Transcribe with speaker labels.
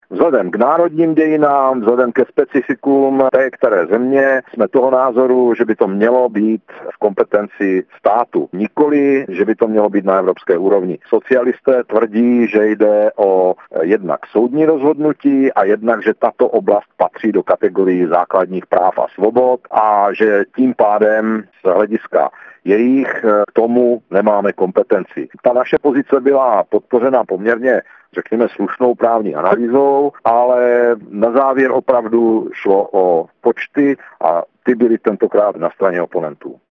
Speaker 1: Vzhledem k národním dějinám, vzhledem ke specifikům té které země, jsme toho názoru, že by to mělo být v kompetenci státu. Nikoli, že by to mělo být na evropské úrovni. Socialisté tvrdí, že jde o jednak soudní rozhodnutí a jednak, že tato oblast patří do kategorii základních práv a svobod a že tím pádem z hlediska jejich k tomu nemáme kompetenci. Ta naše pozice byla podpořena poměrně, řekněme, slušnou právní analýzou, ale na závěr opravdu šlo o počty a ty byly tentokrát na straně oponentů.